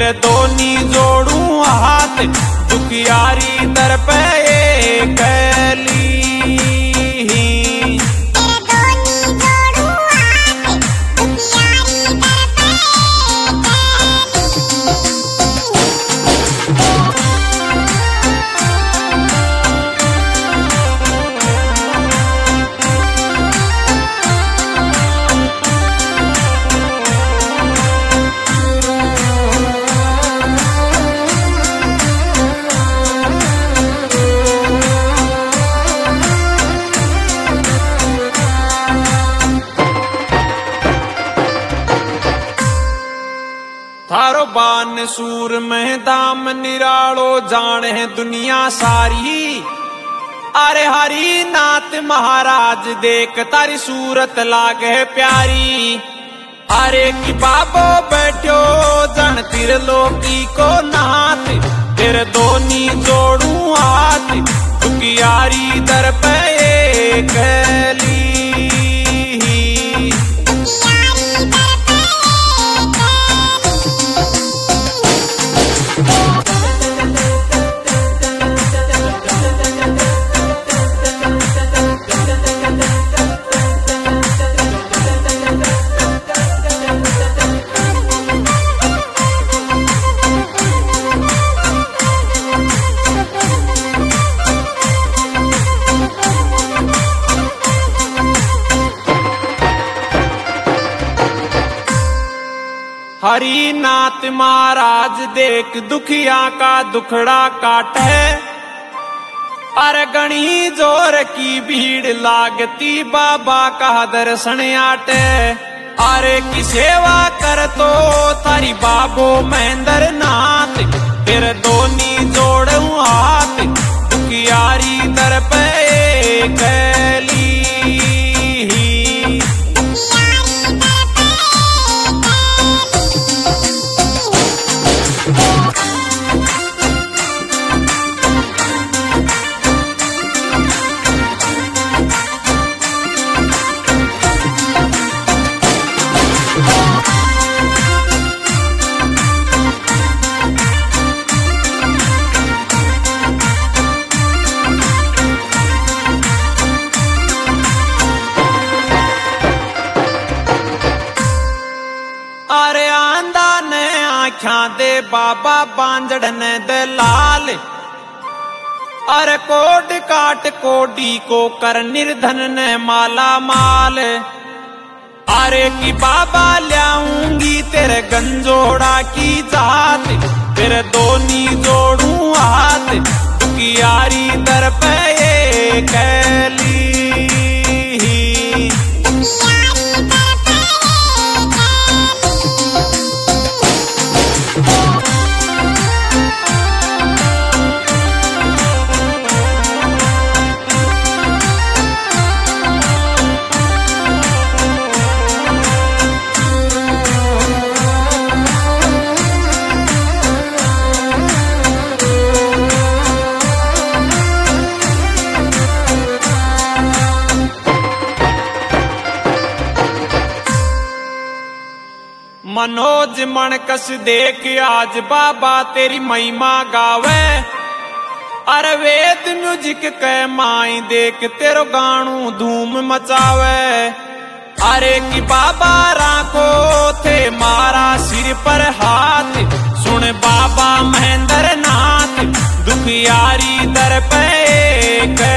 तेरे दोनी जोड़ू हाथ दुखियारी दर पे कैली। थारो बान सूर में दाम निरालो जाने है दुनिया सारी। अरे हरी नाथ महाराज देख तारी सूरत लागे प्यारी। अरे की बाबो बैठो जन त्रिलोकी को नाथ तेरे दोनी जोड़ू हाथ दुखियारी दर पे कैली। हरी नाथ महाराज देख दुखिया का दुखड़ा काटे। अरे गणी जोर की भीड़ लागती बाबा का दर्शन आटे। अरे की सेवा कर तो तारी बाबो महेंद्र नाथ तेरे दोनी जोड़ू हाथ दुखियारी दर पे कैली। अरे आंदा ने आख्या दे बाबा बांजड़ ने दे लाल। अरे कोड काट कोडी को कर निर्धन ने माला माल। अरे की बाबा ल्याऊंगी तेरे गंजोड़ा की जात तेरे दोनी जोड़ू हाथ दुखियारी दर पे कैली। मनोज मणकस देख आज बाबा तेरी महिमा गावे। अरे वेद म्यूजिक के माई देख तेरो गाणू धूम मचावे। अरे की बाबा राखो थे मारा सिर पर हाथ सुन बाबा महेंद्र नाथ दुखियारी दर पे